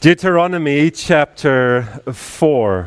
Deuteronomy chapter 4.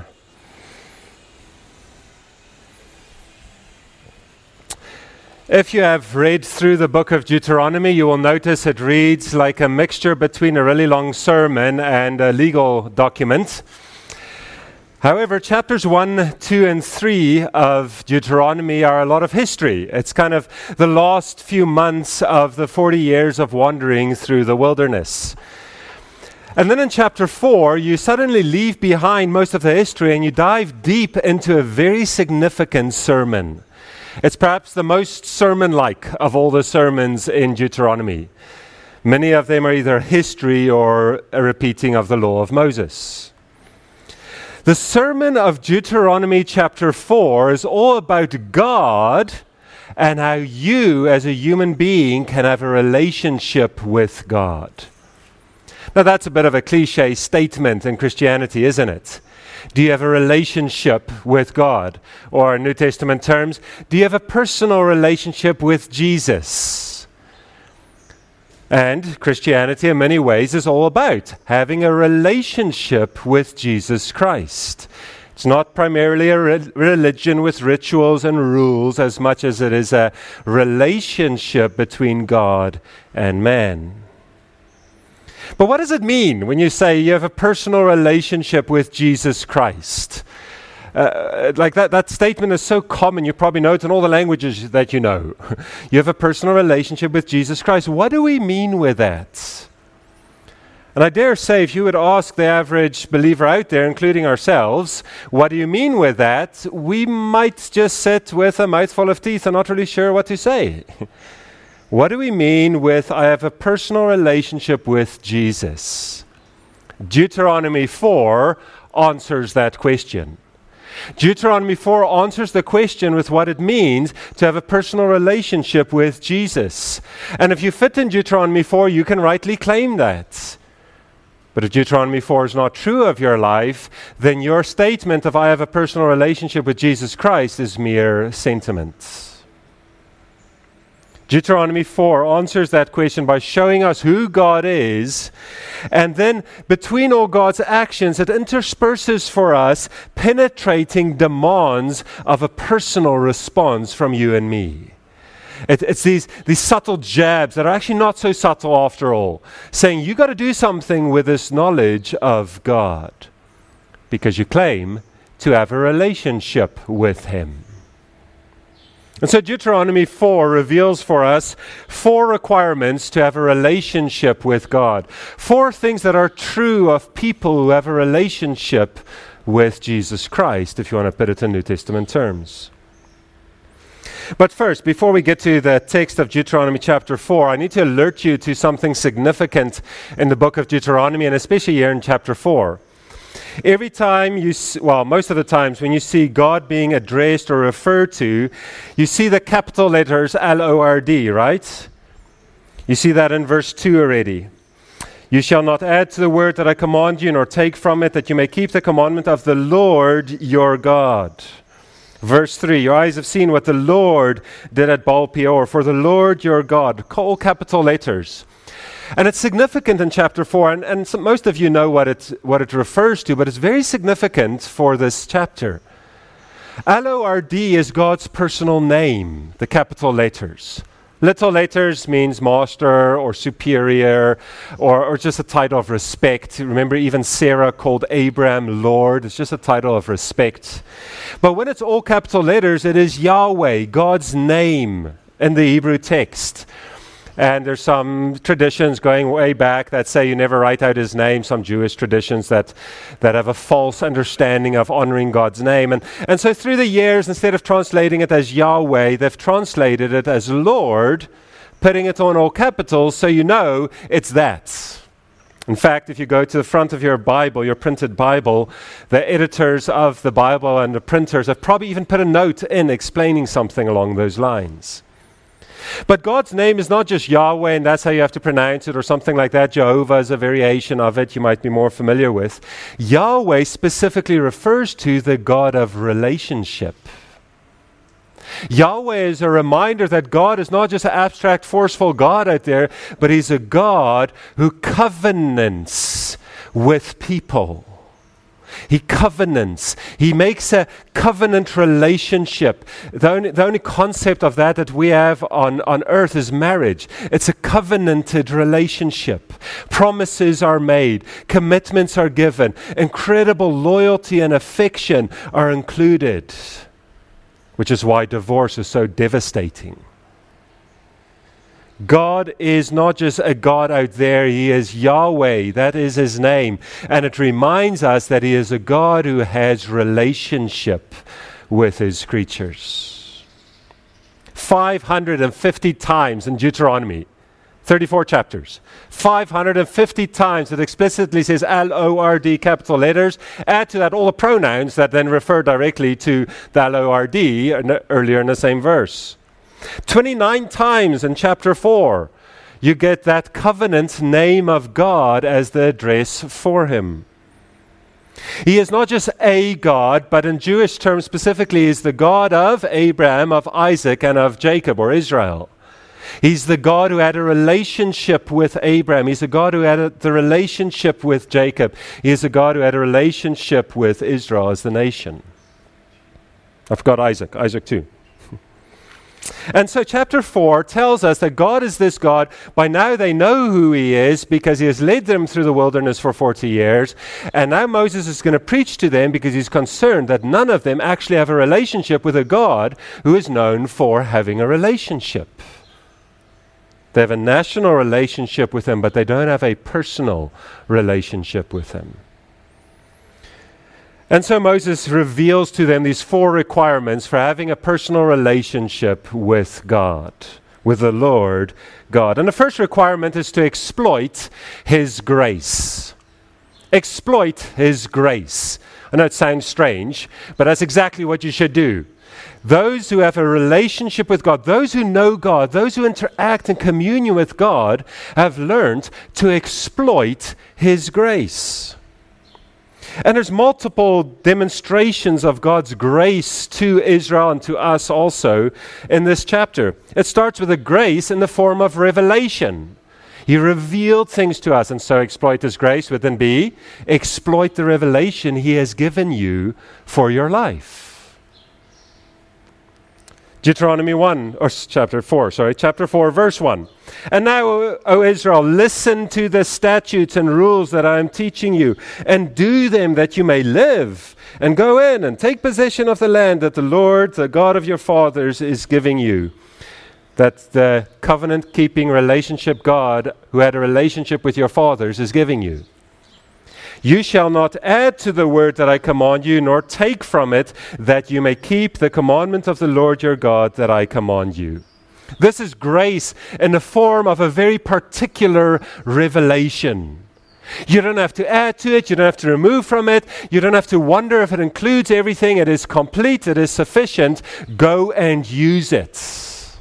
If you have read through the book of Deuteronomy, you will notice it reads like a mixture between a really long sermon and a legal document. However, chapters 1, 2, and 3 of Deuteronomy are a lot of history. It's kind of the last few months of the 40 years of wandering through the wilderness. And then in chapter 4, you suddenly leave behind most of the history and you dive deep into a very significant sermon. It's perhaps the most sermon-like of all the sermons in Deuteronomy. Many of them are either history or a repeating of the law of Moses. The sermon of Deuteronomy chapter 4 is all about God and how you as a human being can have a relationship with God. Now that's a bit of a cliche statement in Christianity, isn't it? Do you have a relationship with God? Or in New Testament terms, do you have a personal relationship with Jesus? And Christianity in many ways is all about having a relationship with Jesus Christ. It's not primarily a religion with rituals and rules as much as it is a relationship between God and man. But what does it mean when you say you have a personal relationship with Jesus Christ? Like that statement is so common, you probably know it in all the languages that you know. You have a personal relationship with Jesus Christ. What do we mean with that? And I dare say if you would ask the average believer out there, including ourselves, what do you mean with that? We might just sit with a mouthful of teeth and not really sure what to say. What do we mean with I have a personal relationship with Jesus? Deuteronomy 4 answers that question. Deuteronomy 4 answers the question with what it means to have a personal relationship with Jesus. And if you fit in Deuteronomy 4, you can rightly claim that. But if Deuteronomy 4 is not true of your life, then your statement of I have a personal relationship with Jesus Christ is mere sentiment. Deuteronomy 4 answers that question by showing us who God is, and then between all God's actions, it intersperses for us penetrating demands of a personal response from you and me. It's these subtle jabs that are actually not so subtle after all, saying you got to do something with this knowledge of God because you claim to have a relationship with Him. And so Deuteronomy 4 reveals for us 4 requirements to have a relationship with God. 4 things that are true of people who have a relationship with Jesus Christ, if you want to put it in New Testament terms. But first, before we get to the text of Deuteronomy chapter 4, I need to alert you to something significant in the book of Deuteronomy, and especially here in chapter 4. Every time most of the times when you see God being addressed or referred to, you see the capital letters L-O-R-D, right? You see that in verse 2 already. You shall not add to the word that I command you, nor take from it, that you may keep the commandment of the Lord your God. Verse 3, your eyes have seen what the Lord did at Baal Peor, for the Lord your God, all capital letters. And it's significant in chapter 4, and most of you know what it refers to, but it's very significant for this chapter. L-O-R-D is God's personal name, the capital letters. Little letters means master or superior or just a title of respect. Remember, even Sarah called Abraham Lord. It's just a title of respect. But when it's all capital letters, it is Yahweh, God's name in the Hebrew text. And there's some traditions going way back that say you never write out his name, some Jewish traditions that have a false understanding of honoring God's name. And so through the years, instead of translating it as Yahweh, they've translated it as Lord, putting it on all capitals so you know it's that. In fact, if you go to the front of your Bible, your printed Bible, the editors of the Bible and the printers have probably even put a note in explaining something along those lines. But God's name is not just Yahweh, and that's how you have to pronounce it, or something like that. Jehovah is a variation of it you might be more familiar with. Yahweh specifically refers to the God of relationship. Yahweh is a reminder that God is not just an abstract, forceful God out there, but He's a God who covenants with people. He covenants. He makes a covenant relationship. The only concept of that we have on earth is marriage. It's a covenanted relationship. Promises are made. Commitments are given. Incredible loyalty and affection are included, which is why divorce is so devastating. God is not just a God out there. He is Yahweh. That is His name. And it reminds us that He is a God who has relationship with His creatures. 550 times in Deuteronomy, 34 chapters. 550 times it explicitly says L-O-R-D, capital letters. Add to that all the pronouns that then refer directly to the L-O-R-D earlier in the same verse. 29 times in chapter 4, you get that covenant name of God as the address for Him. He is not just a God, but in Jewish terms specifically, is the God of Abraham, of Isaac, and of Jacob or Israel. He's the God who had a relationship with Abraham. He's the God who had the relationship with Jacob. He is the God who had a relationship with Israel as the nation. I forgot Isaac too. And so chapter 4 tells us that God is this God. By now they know who He is because He has led them through the wilderness for 40 years. And now Moses is going to preach to them because he's concerned that none of them actually have a relationship with a God who is known for having a relationship. They have a national relationship with Him, but they don't have a personal relationship with Him. And so Moses reveals to them these 4 requirements for having a personal relationship with God, with the Lord God. And the first requirement is to exploit His grace. Exploit His grace. I know it sounds strange, but that's exactly what you should do. Those who have a relationship with God, those who know God, those who interact in communion with God, have learned to exploit His grace. And there's multiple demonstrations of God's grace to Israel and to us also in this chapter. It starts with a grace in the form of revelation. He revealed things to us, and so exploit His grace would then be exploit the revelation He has given you for your life. Deuteronomy chapter 4, verse 1. And now, O Israel, listen to the statutes and rules that I am teaching you, and do them that you may live, and go in and take possession of the land that the Lord, the God of your fathers, is giving you. That the covenant-keeping relationship God, who had a relationship with your fathers, is giving you. You shall not add to the word that I command you, nor take from it, that you may keep the commandment of the Lord your God that I command you. This is grace in the form of a very particular revelation. You don't have to add to it. You don't have to remove from it. You don't have to wonder if it includes everything. It is complete. It is sufficient. Go and use it.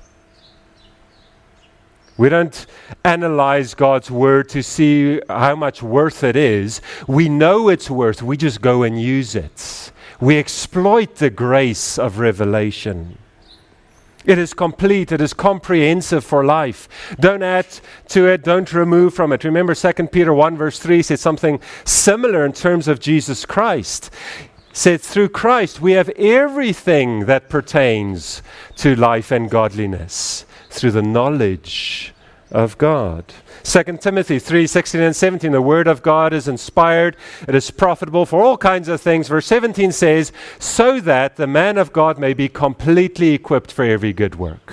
We don't analyze God's word to see how much worth it is. We know its worth. We just go and use it. We exploit the grace of revelation. It is complete. It is comprehensive for life. Don't add to it. Don't remove from it. Remember 2 Peter 1 verse 3 says something similar in terms of Jesus Christ. It said through Christ we have everything that pertains to life and godliness through the knowledge of God. 2 Timothy 3:16 and 17, the word of God is inspired. It is profitable for all kinds of things. Verse 17 says, so that the man of God may be completely equipped for every good work.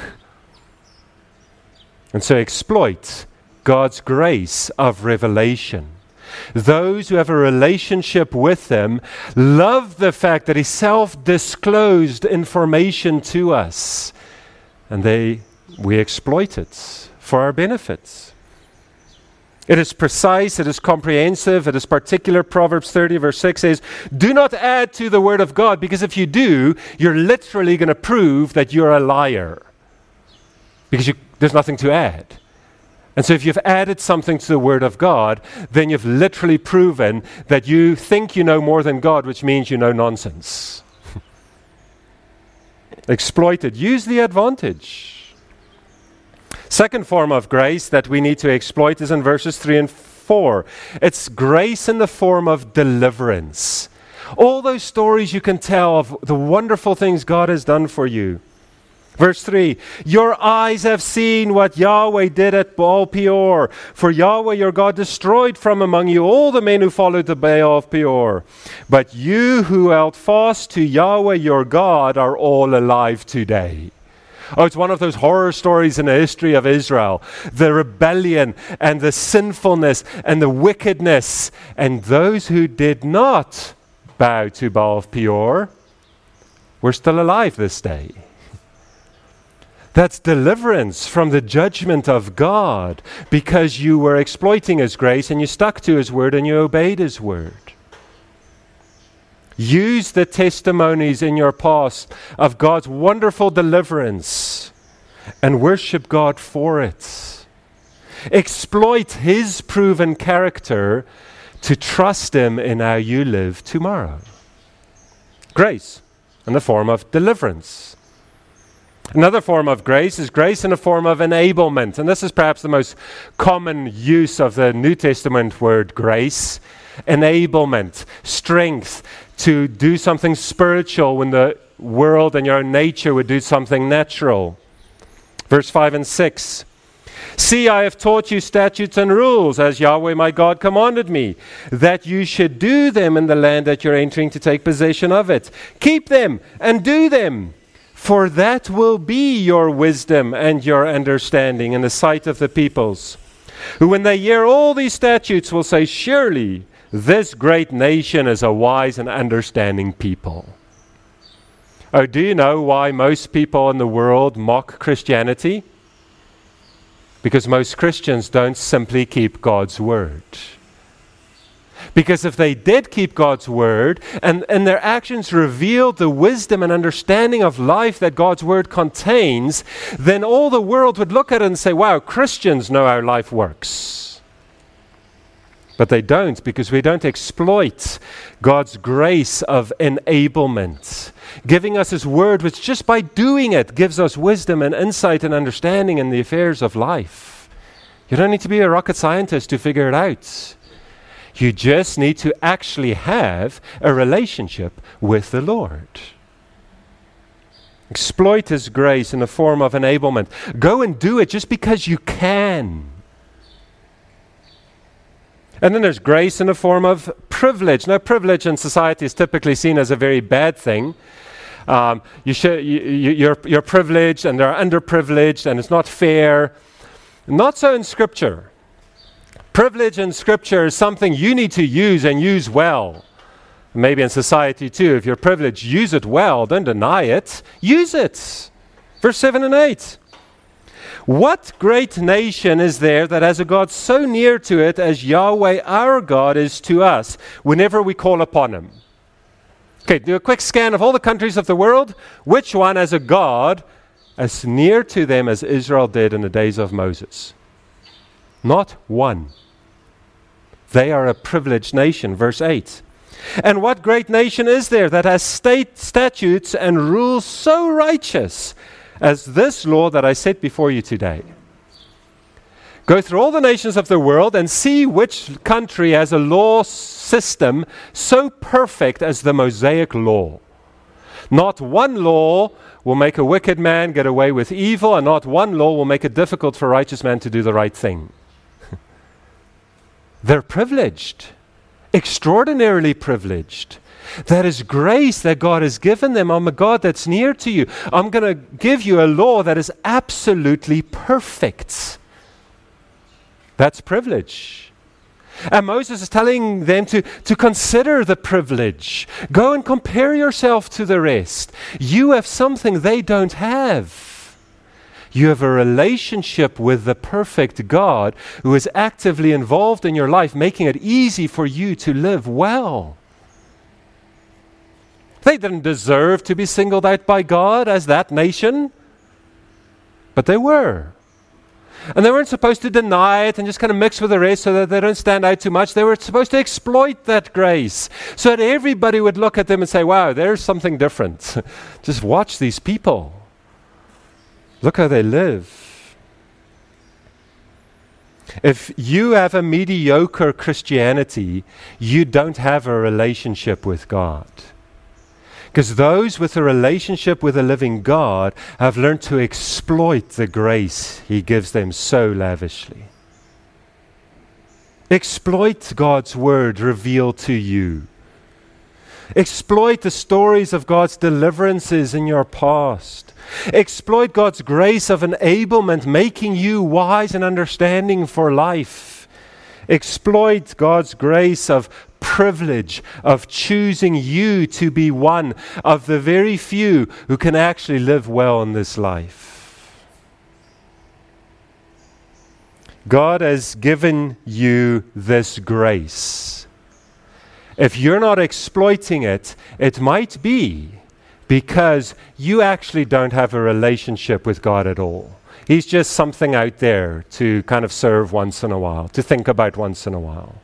And so exploit God's grace of revelation. Those who have a relationship with Him love the fact that He self-disclosed information to us. And we exploit it for our benefits. It is precise, it is comprehensive, it is particular. Proverbs 30 verse 6 says, do not add to the word of God, because if you do, you're literally going to prove that you're a liar. Because there's nothing to add. And so if you've added something to the word of God, then you've literally proven that you think you know more than God, which means you know nonsense. Exploit it. Use the advantage. Second form of grace that we need to exploit is in verses 3 and 4. It's grace in the form of deliverance. All those stories you can tell of the wonderful things God has done for you. Verse 3, your eyes have seen what Yahweh did at Baal Peor. For Yahweh your God destroyed from among you all the men who followed the Baal of Peor. But you who held fast to Yahweh your God are all alive today. Oh, it's one of those horror stories in the history of Israel. The rebellion and the sinfulness and the wickedness. And those who did not bow to Baal of Peor were still alive this day. That's deliverance from the judgment of God because you were exploiting His grace and you stuck to His word and you obeyed His word. Use the testimonies in your past of God's wonderful deliverance and worship God for it. Exploit His proven character to trust Him in how you live tomorrow. Grace in the form of deliverance. Another form of grace is grace in the form of enablement. And this is perhaps the most common use of the New Testament word grace. Enablement, strength to do something spiritual when the world and your own nature would do something natural. Verse 5 and 6. See, I have taught you statutes and rules, as Yahweh my God commanded me, that you should do them in the land that you're entering to take possession of it. Keep them and do them. For that will be your wisdom and your understanding in the sight of the peoples, who when they hear all these statutes will say, surely this great nation is a wise and understanding people. Oh, do you know why most people in the world mock Christianity? Because most Christians don't simply keep God's word. Because if they did keep God's word and their actions revealed the wisdom and understanding of life that God's word contains, then all the world would look at it and say, wow, Christians know how life works. But they don't, because we don't exploit God's grace of enablement, giving us His word, which just by doing it gives us wisdom and insight and understanding in the affairs of life. You don't need to be a rocket scientist to figure it out. You just need to actually have a relationship with the Lord. Exploit His grace in the form of enablement. Go and do it just because you can. And then there's grace in the form of privilege. Now, privilege in society is typically seen as a very bad thing. You're privileged and they're underprivileged and it's not fair. Not so in Scripture. Privilege in Scripture is something you need to use and use well. Maybe in society too. If you're privileged, use it well. Don't deny it. Use it. Verse 7 and 8. What great nation is there that has a God so near to it as Yahweh our God is to us whenever we call upon Him? Okay, do a quick scan of all the countries of the world. Which one has a God as near to them as Israel did in the days of Moses? Not one. They are a privileged nation. Verse 8. And what great nation is there that has statutes and rules so righteous as this law that I set before you today? Go through all the nations of the world and see which country has a law system so perfect as the Mosaic law. Not one law will make a wicked man get away with evil, and not one law will make it difficult for a righteous man to do the right thing. They're privileged, extraordinarily privileged. That is grace that God has given them. I'm a God that's near to you. I'm going to give you a law that is absolutely perfect. That's privilege. And Moses is telling them to consider the privilege. Go and compare yourself to the rest. You have something they don't have. You have a relationship with the perfect God who is actively involved in your life, making it easy for you to live well. They didn't deserve to be singled out by God as that nation, but they were. And they weren't supposed to deny it and just kind of mix with the rest so that they don't stand out too much. They were supposed to exploit that grace so that everybody would look at them and say, wow, there's something different. Just watch these people. Look how they live. If you have a mediocre Christianity, you don't have a relationship with God. Because those with a relationship with a living God have learned to exploit the grace He gives them so lavishly. Exploit God's word revealed to you. Exploit the stories of God's deliverances in your past. Exploit God's grace of enablement, making you wise and understanding for life. Exploit God's grace of privilege of choosing you to be one of the very few who can actually live well in this life. God has given you this grace. If you're not exploiting it, it might be because you actually don't have a relationship with God at all. He's just something out there to kind of serve once in a while, to think about once in a while.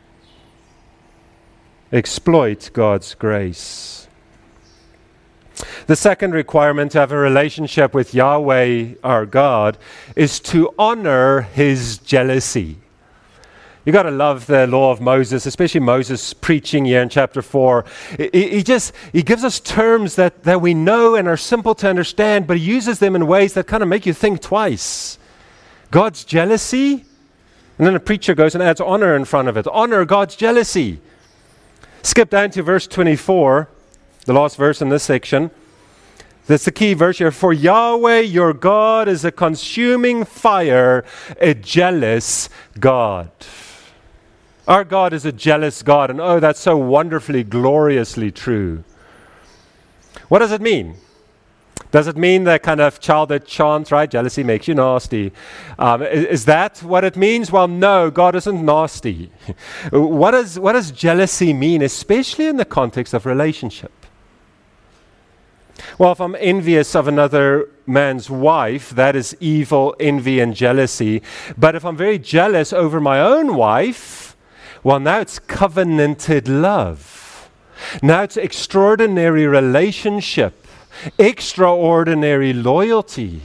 Exploit God's grace. The second requirement to have a relationship with Yahweh, our God, is to honor His jealousy. You got to love the law of Moses, especially Moses preaching here in chapter 4. He gives us terms that we know and are simple to understand, but he uses them in ways that kind of make you think twice. God's jealousy, and then a preacher goes and adds honor in front of it. Honor God's jealousy. Skip down to verse 24, the last verse in this section. That's the key verse here. For Yahweh your God is a consuming fire, a jealous God. Our God is a jealous God, and oh, that's so wonderfully, gloriously true. What does it mean? Does it mean that kind of childhood chant, right? Jealousy makes you nasty. Is that what it means? Well, no, God isn't nasty. What does jealousy mean, especially in the context of relationship? Well, if I'm envious of another man's wife, that is evil, envy, and jealousy. But if I'm very jealous over my own wife, well, now it's covenanted love. Now it's extraordinary relationship, extraordinary loyalty.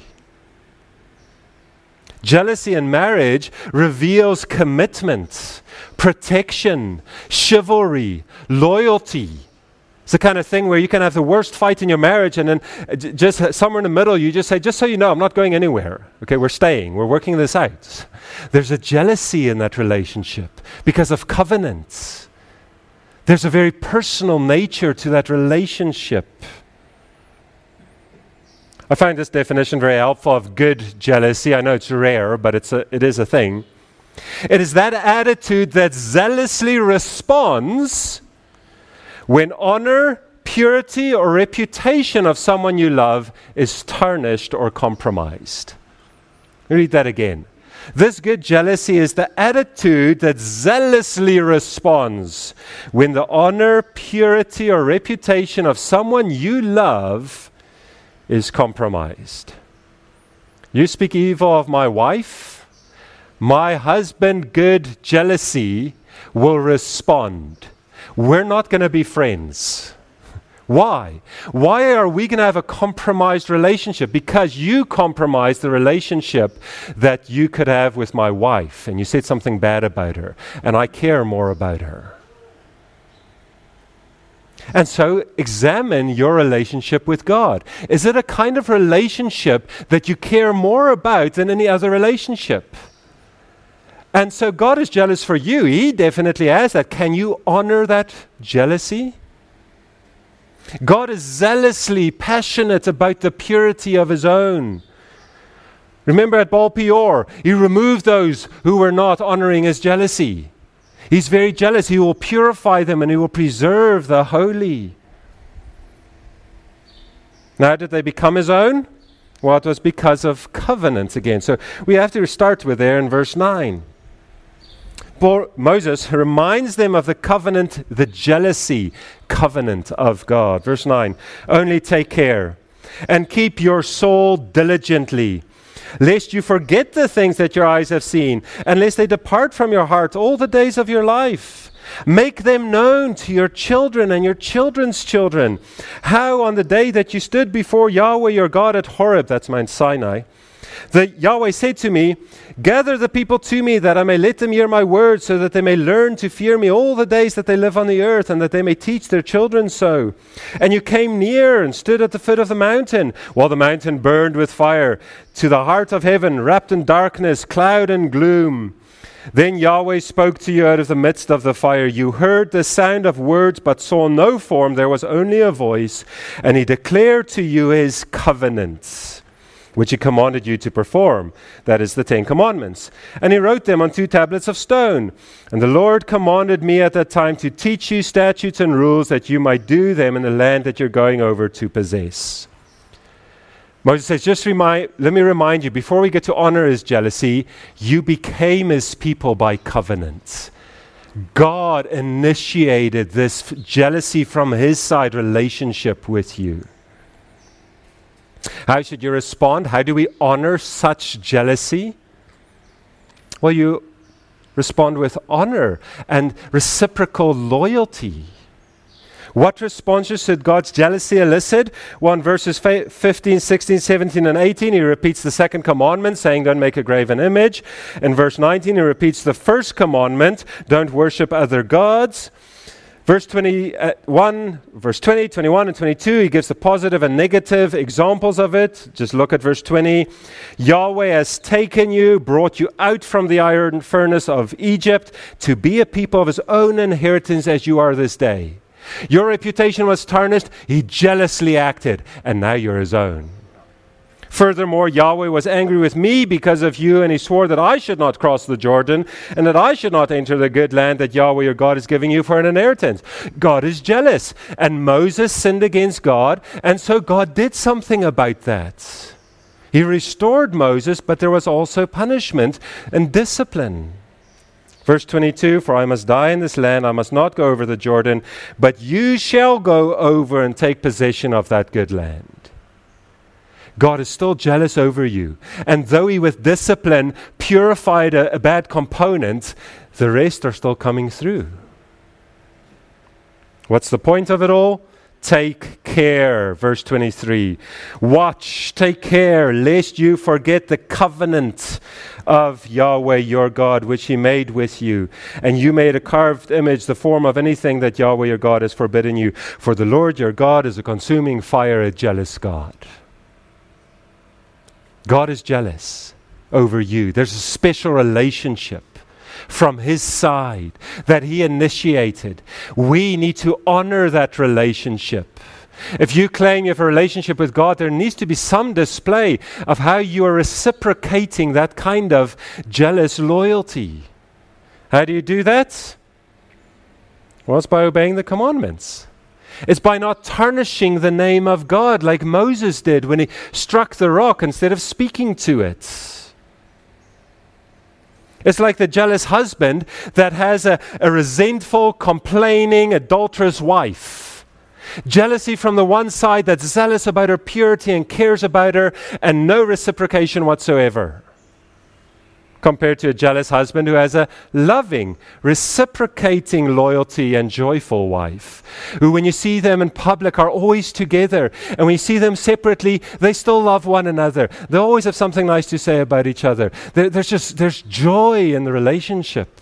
Jealousy in marriage reveals commitment, protection, chivalry, loyalty. It's the kind of thing where you can have the worst fight in your marriage and then just somewhere in the middle you just say, just so you know, I'm not going anywhere. Okay, we're staying. We're working this out. There's a jealousy in that relationship because of covenants. There's a very personal nature to that relationship. I find this definition very helpful of good jealousy. I know it's rare, but it is a thing. It is that attitude that zealously responds when honor, purity, or reputation of someone you love is tarnished or compromised. Read that again. This good jealousy is the attitude that zealously responds when the honor, purity, or reputation of someone you love is compromised. You speak evil of my wife, my husband, good jealousy will respond. We're not going to be friends. Why? Why are we going to have a compromised relationship? Because you compromised the relationship that you could have with my wife, and you said something bad about her, and I care more about her. And so examine your relationship with God. Is it a kind of relationship that you care more about than any other relationship? And so God is jealous for you. He definitely has that. Can you honor that jealousy? God is zealously passionate about the purity of His own. Remember at Baal Peor, He removed those who were not honoring His jealousy. He's very jealous. He will purify them and He will preserve the holy. Now, did they become His own? Well, it was because of covenants again. So we have to start with there in verse 9. Moses reminds them of the covenant, the jealousy covenant of God. Verse 9, only take care and keep your soul diligently, lest you forget the things that your eyes have seen, and lest they depart from your heart all the days of your life. Make them known to your children and your children's children, how on the day that you stood before Yahweh your God at Horeb, that's Mount Sinai, Yahweh said to me, gather the people to me that I may let them hear my word, so that they may learn to fear me all the days that they live on the earth, and that they may teach their children so. And you came near and stood at the foot of the mountain, while the mountain burned with fire, to the heart of heaven, wrapped in darkness, cloud and gloom. Then Yahweh spoke to you out of the midst of the fire. You heard the sound of words, but saw no form. There was only a voice. And he declared to you his covenants, which he commanded you to perform. That is the 10 Commandments. And he wrote them on 2 tablets of stone. And the Lord commanded me at that time to teach you statutes and rules, that you might do them in the land that you're going over to possess. Moses says, let me remind you, before we get to honor his jealousy, you became his people by covenant. God initiated this jealousy from his side relationship with you. How should you respond? How do we honor such jealousy? Well, you respond with honor and reciprocal loyalty. What responses should God's jealousy elicit? Well, in verses 15, 16, 17, and 18, he repeats the 2nd commandment, saying, don't make a graven image. In verse 19, he repeats the 1st commandment, don't worship other gods. Verse 21, 21, and 22, he gives the positive and negative examples of it. Just look at verse 20. Yahweh has taken you, brought you out from the iron furnace of Egypt to be a people of his own inheritance as you are this day. Your reputation was tarnished. He jealously acted, and now you're his own. Furthermore, Yahweh was angry with me because of you, and he swore that I should not cross the Jordan, and that I should not enter the good land that Yahweh your God is giving you for an inheritance. God is jealous, and Moses sinned against God, and so God did something about that. He restored Moses, but there was also punishment and discipline. Verse 22, for I must die in this land, I must not go over the Jordan, but you shall go over and take possession of that good land. God is still jealous over you. And though he with discipline purified a bad component, the rest are still coming through. What's the point of it all? Take care, verse 23. Watch, take care, lest you forget the covenant of Yahweh your God, which he made with you. And you made a carved image, the form of anything that Yahweh your God has forbidden you. For the Lord your God is a consuming fire, a jealous God. God is jealous over you. There's a special relationship from his side that he initiated. We need to honor that relationship. If you claim you have a relationship with God, there needs to be some display of how you are reciprocating that kind of jealous loyalty. How do you do that? Well, it's by obeying the commandments. It's by not tarnishing the name of God like Moses did when he struck the rock instead of speaking to it. It's like the jealous husband that has a resentful, complaining, adulterous wife. Jealousy from the one side that's zealous about her purity and cares about her, and no reciprocation whatsoever. Compared to a jealous husband who has a loving, reciprocating loyalty and joyful wife, who when you see them in public are always together, and when you see them separately, they still love one another. They always have something nice to say about each other. There's joy in the relationship.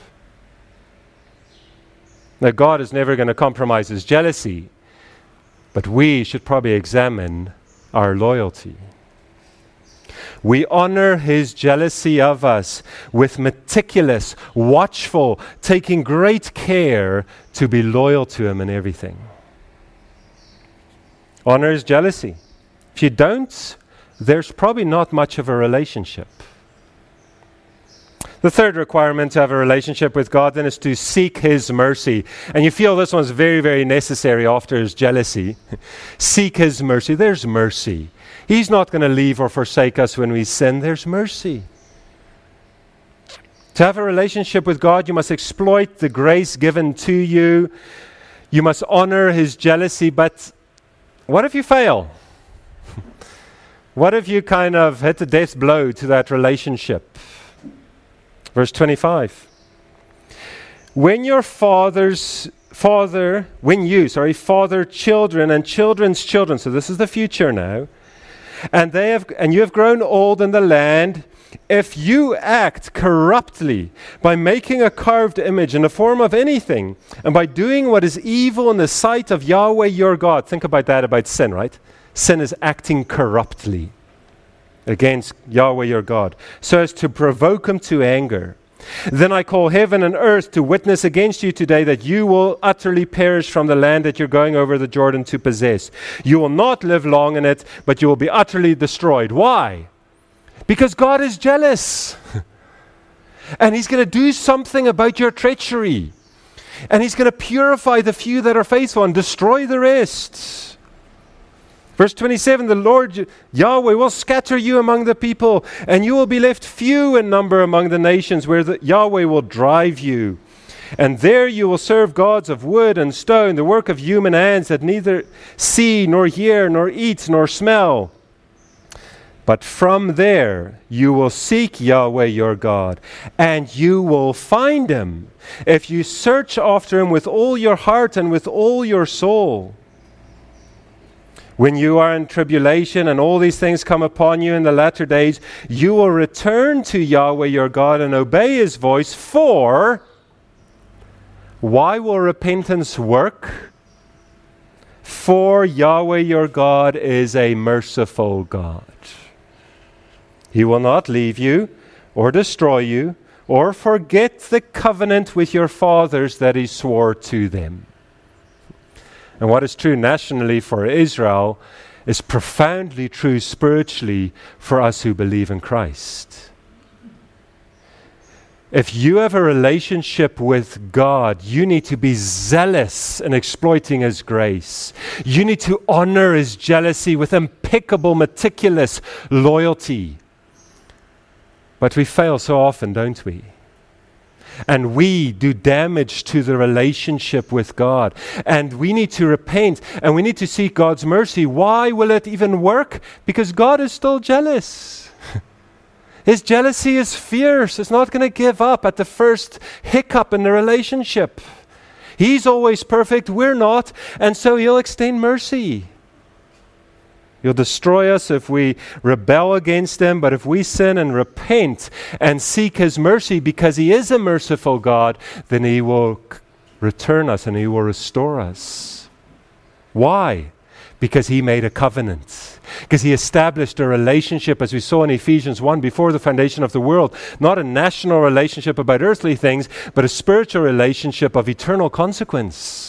Now, God is never going to compromise his jealousy, but we should probably examine our loyalty. We honor his jealousy of us with meticulous, watchful, taking great care to be loyal to him in everything. Honor his jealousy. If you don't, there's probably not much of a relationship. The third requirement to have a relationship with God then is to seek his mercy. And you feel this one's very, very necessary after his jealousy. Seek his mercy. There's mercy. He's not going to leave or forsake us when we sin. There's mercy. To have a relationship with God, you must exploit the grace given to you. You must honor his jealousy. But what if you fail? What if you kind of hit the death blow to that relationship? Verse 25. When you father children and children's children, so this is the future now, and you have grown old in the land, if you act corruptly by making a carved image in the form of anything, and by doing what is evil in the sight of Yahweh your God, think about that, about sin, right? Sin is acting corruptly against Yahweh your God, so as to provoke him to anger. Then I call heaven and earth to witness against you today that you will utterly perish from the land that you're going over the Jordan to possess. You will not live long in it, but you will be utterly destroyed. Why? Because God is jealous. And he's going to do something about your treachery. And he's going to purify the few that are faithful and destroy the rest. Verse 27, the Lord Yahweh will scatter you among the people, and you will be left few in number among the nations where Yahweh will drive you. And there you will serve gods of wood and stone, the work of human hands that neither see, nor hear, nor eat, nor smell. But from there you will seek Yahweh your God, and you will find him, if you search after him with all your heart and with all your soul. When you are in tribulation and all these things come upon you in the latter days, you will return to Yahweh your God and obey his voice. For why will repentance work? For Yahweh your God is a merciful God. He will not leave you or destroy you or forget the covenant with your fathers that he swore to them. And what is true nationally for Israel is profoundly true spiritually for us who believe in Christ. If you have a relationship with God, you need to be zealous in exploiting his grace. You need to honor his jealousy with impeccable, meticulous loyalty. But we fail so often, don't we? And we do damage to the relationship with God. And we need to repent, and we need to seek God's mercy. Why will it even work? Because God is still jealous. His jealousy is fierce. It's not going to give up at the first hiccup in the relationship. He's always perfect. We're not. And so he'll extend mercy. He'll destroy us if we rebel against him, but if we sin and repent and seek his mercy because he is a merciful God, then he will return us and he will restore us. Why? Because he made a covenant. Because he established a relationship, as we saw in Ephesians 1, before the foundation of the world. Not a national relationship about earthly things, but a spiritual relationship of eternal consequence.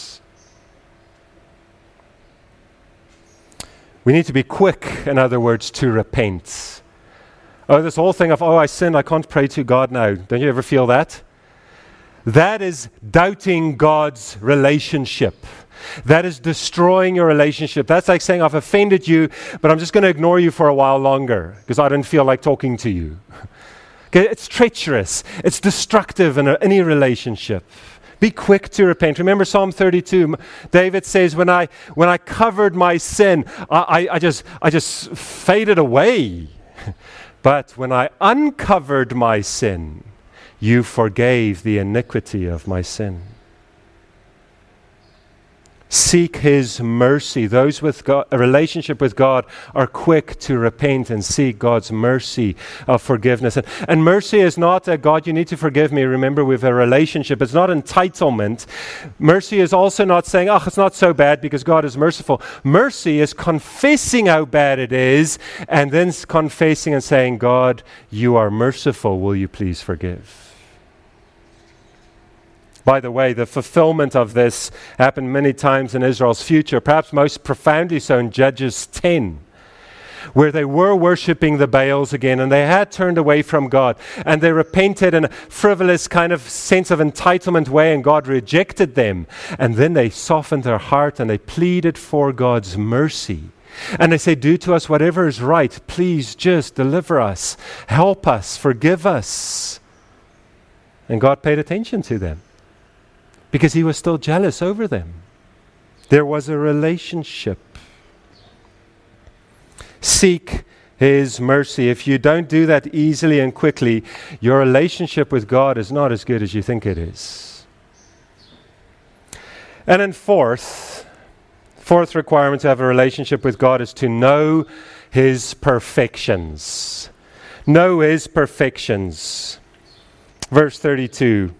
We need to be quick, in other words, to repent. This whole thing of, I sinned, I can't pray to God now. Don't you ever feel that? That is doubting God's relationship. That is destroying your relationship. That's like saying, I've offended you, but I'm just going to ignore you for a while longer because I didn't feel like talking to you. Okay, it's treacherous. It's destructive in any relationship. Be quick to repent. Remember Psalm 32. David says, when I covered my sin, I just faded away. But when I uncovered my sin, you forgave the iniquity of my sin. Seek his mercy. Those with God, a relationship with God are quick to repent and seek God's mercy of forgiveness. And mercy is not a God, you need to forgive me. Remember, we have a relationship. It's not entitlement. Mercy is also not saying, it's not so bad because God is merciful. Mercy is confessing how bad it is and then confessing and saying, God, you are merciful. Will you please forgive? By the way, the fulfillment of this happened many times in Israel's future, perhaps most profoundly so in Judges 10, where they were worshipping the Baals again and they had turned away from God and they repented in a frivolous kind of sense of entitlement way and God rejected them. And then they softened their heart and they pleaded for God's mercy. And they say, do to us whatever is right. Please just deliver us, help us, forgive us. And God paid attention to them, because he was still jealous over them. There was a relationship. Seek his mercy. If you don't do that easily and quickly, your relationship with God is not as good as you think it is. And then fourth, Fourth requirement to have a relationship with God is to know His perfections. Know His perfections. Verse 32.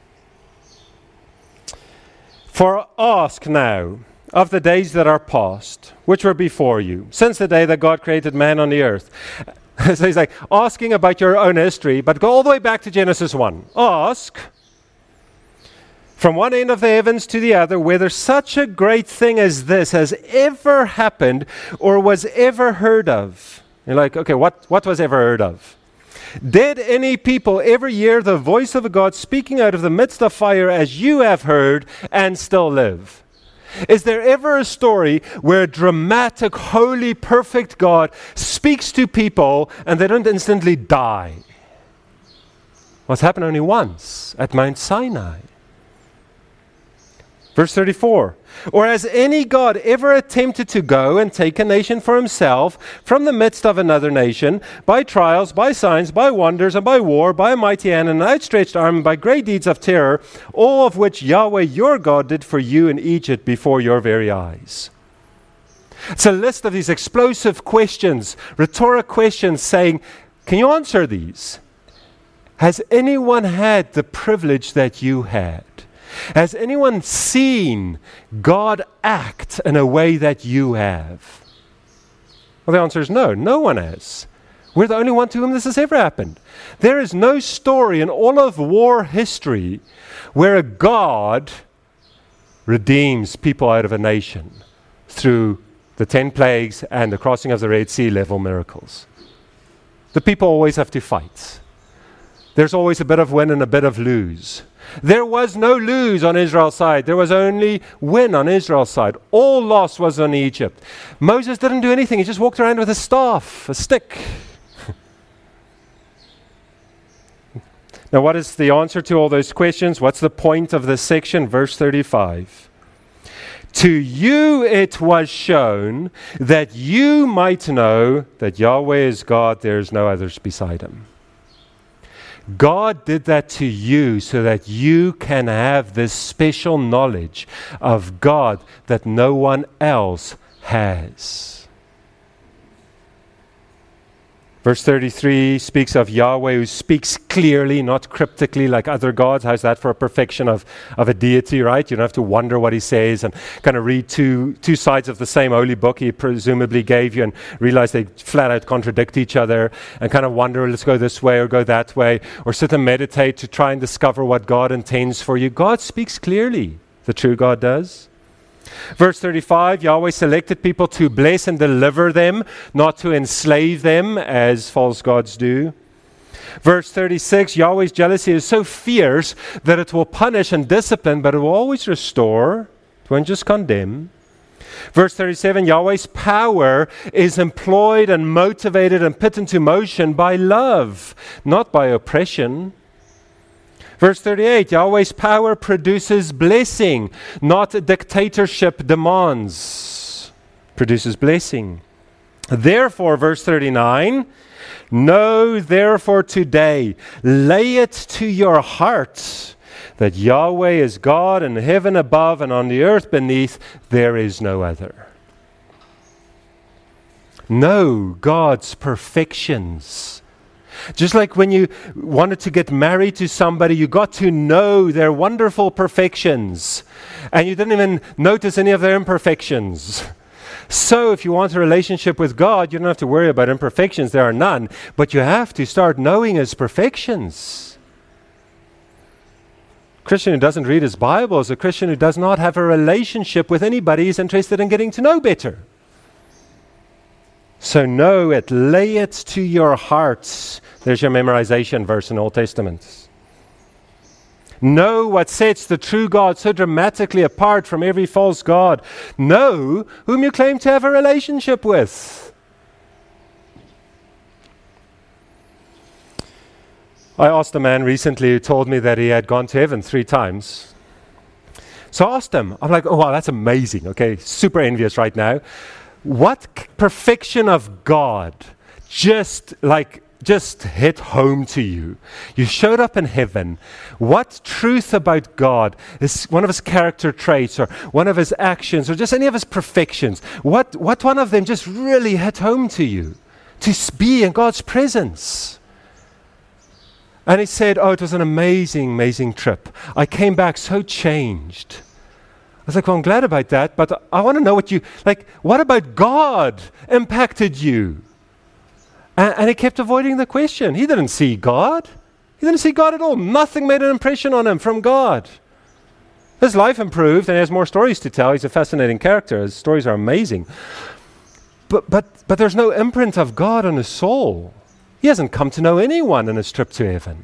For ask now of the days that are past, which were before you, since the day that God created man on the earth. So he's like asking about your own history, but go all the way back to Genesis 1. Ask from one end of the heavens to the other whether such a great thing as this has ever happened or was ever heard of. You're like, okay, what was ever heard of? Did any people ever hear the voice of a God speaking out of the midst of fire as you have heard and still live? Is there ever a story where a dramatic, holy, perfect God speaks to people and they don't instantly die? Well, it's happened only once at Mount Sinai. Verse 34, or has any God ever attempted to go and take a nation for himself from the midst of another nation, by trials, by signs, by wonders, and by war, by a mighty hand and an outstretched arm, and by great deeds of terror, all of which Yahweh your God did for you in Egypt before your very eyes? It's a list of these explosive questions, rhetoric questions saying, can you answer these? Has anyone had the privilege that you had? Has anyone seen God act in a way that you have? Well, the answer is no. No one has. We're the only one to whom this has ever happened. There is no story in all of war history where a God redeems people out of a nation through the 10 plagues and the crossing of the Red Sea level miracles. The people always have to fight. There's always a bit of win and a bit of lose. There was no lose on Israel's side. There was only win on Israel's side. All loss was on Egypt. Moses didn't do anything. He just walked around with a staff, a stick. Now, what is the answer to all those questions? What's the point of this section? Verse 35. To you it was shown that you might know that Yahweh is God, there is no others beside him. God did that to you so that you can have this special knowledge of God that no one else has. Verse 33 speaks of Yahweh who speaks clearly, not cryptically like other gods. How's that for a perfection of a deity, right? You don't have to wonder what he says and kind of read two sides of the same holy book he presumably gave you and realize they flat out contradict each other and kind of wonder, let's go this way or go that way, or sit and meditate to try and discover what God intends for you. God speaks clearly. The true God does. Verse 35, Yahweh selected people to bless and deliver them, not to enslave them as false gods do. Verse 36, Yahweh's jealousy is so fierce that it will punish and discipline, but it will always restore. It won't just condemn. Verse 37, Yahweh's power is employed and motivated and put into motion by love, not by oppression. Verse 38, Yahweh's power produces blessing, not dictatorship demands. Produces blessing. Therefore, verse 39, know therefore today, lay it to your heart that Yahweh is God in heaven above and on the earth beneath, there is no other. Know God's perfections. Just like when you wanted to get married to somebody, you got to know their wonderful perfections. And you didn't even notice any of their imperfections. So if you want a relationship with God, you don't have to worry about imperfections. There are none. But you have to start knowing his perfections. A Christian who doesn't read his Bible is a Christian who does not have a relationship with anybody he's interested in getting to know better. So know it, lay it to your hearts. There's your memorization verse in Old Testament. Know what sets the true God so dramatically apart from every false god. Know whom you claim to have a relationship with. I asked a man recently who told me that he had gone to heaven 3 times. So I asked him, I'm like, oh wow, that's amazing. Okay, super envious right now. What perfection of God just like just hit home to you? You showed up in heaven. What truth about God is one of his character traits or one of his actions or just any of his perfections? What one of them just really hit home to you? To be in God's presence. And he said, it was an amazing, amazing trip. I came back so changed. I was like, well, I'm glad about that, but I want to know what about God impacted you? And he kept avoiding the question. He didn't see God. He didn't see God at all. Nothing made an impression on him from God. His life improved and he has more stories to tell. He's a fascinating character. His stories are amazing. But there's no imprint of God on his soul. He hasn't come to know anyone in his trip to heaven.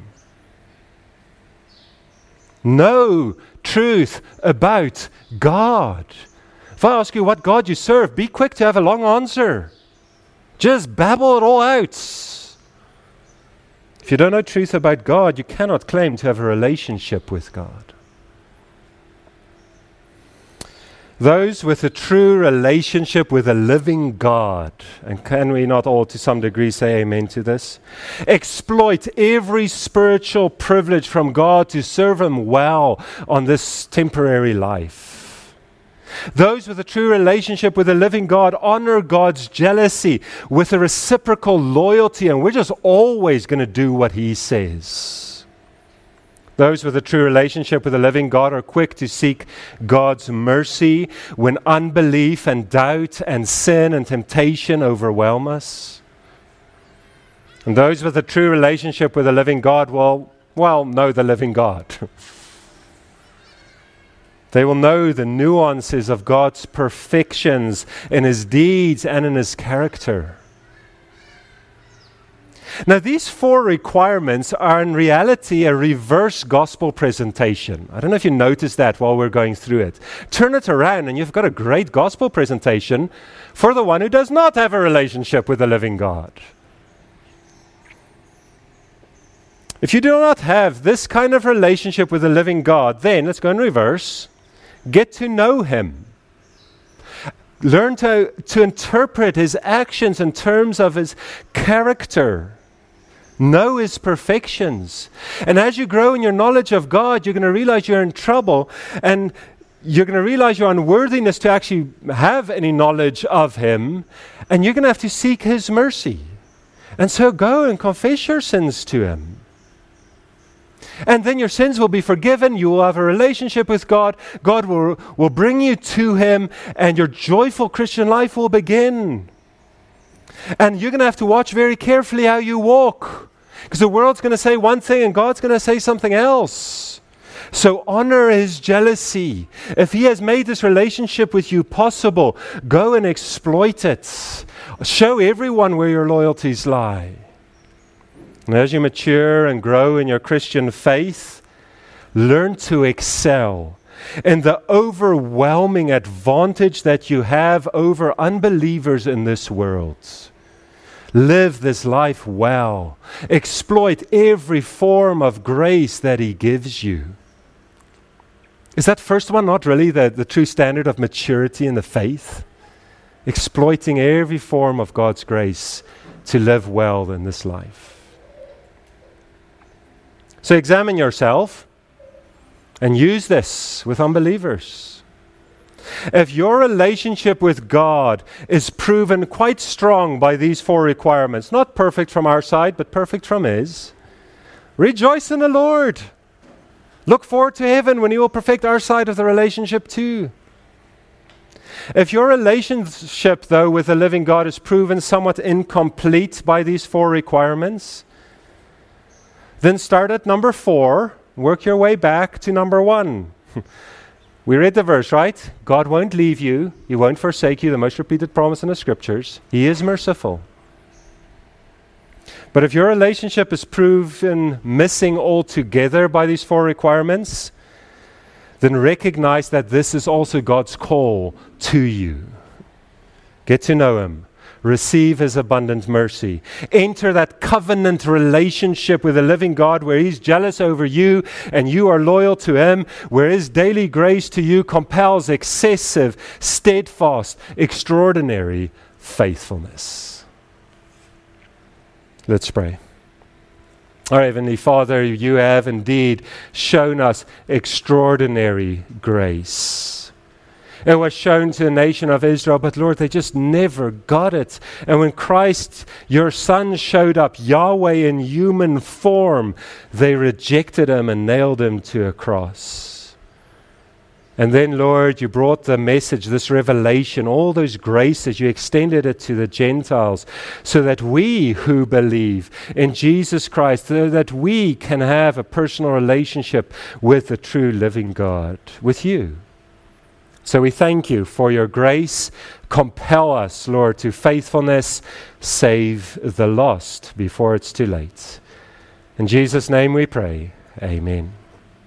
No truth about God. If I ask you what God you serve, be quick to have a long answer. Just babble it all out. If you don't know truth about God, you cannot claim to have a relationship with God. Those with a true relationship with a living God, and can we not all to some degree say amen to this, exploit every spiritual privilege from God to serve him well on this temporary life. Those with a true relationship with a living God honor God's jealousy with a reciprocal loyalty, and we're just always going to do what he says. Those with a true relationship with a living God are quick to seek God's mercy when unbelief and doubt and sin and temptation overwhelm us. And those with a true relationship with a living God will know the living God. They will know the nuances of God's perfections in his deeds and in his character. Now, these 4 requirements are in reality a reverse gospel presentation. I don't know if you noticed that while we're going through it. Turn it around and you've got a great gospel presentation for the one who does not have a relationship with the living God. If you do not have this kind of relationship with the living God, then let's go in reverse. Get to know him. Learn to interpret his actions in terms of his character. Know his perfections. And as you grow in your knowledge of God, you're going to realize you're in trouble, and you're going to realize your unworthiness to actually have any knowledge of him, and you're going to have to seek his mercy. And so go and confess your sins to him. And then your sins will be forgiven. You will have a relationship with God. God will bring you to him, and your joyful Christian life will begin. And you're going to have to watch very carefully how you walk, because the world's going to say one thing and God's going to say something else. So honor his jealousy. If he has made this relationship with you possible, go and exploit it. Show everyone where your loyalties lie. And as you mature and grow in your Christian faith, learn to excel in the overwhelming advantage that you have over unbelievers in this world. Live this life well. Exploit every form of grace that he gives you. Is that first one not really the true standard of maturity in the faith? Exploiting every form of God's grace to live well in this life. So examine yourself and use this with unbelievers. If your relationship with God is proven quite strong by these 4 requirements, not perfect from our side, but perfect from his, rejoice in the Lord. Look forward to heaven when he will perfect our side of the relationship too. If your relationship, though, with the living God is proven somewhat incomplete by these 4 requirements, then start at number 4, work your way back to number 1. We read the verse, right? God won't leave you. He won't forsake you, the most repeated promise in the scriptures. He is merciful. But if your relationship is proven missing altogether by these 4 requirements, then recognize that this is also God's call to you. Get to know him. Receive his abundant mercy. Enter that covenant relationship with the living God where he's jealous over you and you are loyal to him, where his daily grace to you compels excessive, steadfast, extraordinary faithfulness. Let's pray. Our Heavenly Father, you have indeed shown us extraordinary grace. It was shown to the nation of Israel, but Lord, they just never got it. And when Christ, your Son, showed up, Yahweh in human form, they rejected him and nailed him to a cross. And then, Lord, you brought the message, this revelation, all those graces, you extended it to the Gentiles so that we who believe in Jesus Christ, so that we can have a personal relationship with the true living God, with you. So we thank you for your grace. Compel us, Lord, to faithfulness. Save the lost before it's too late. In Jesus' name we pray. Amen.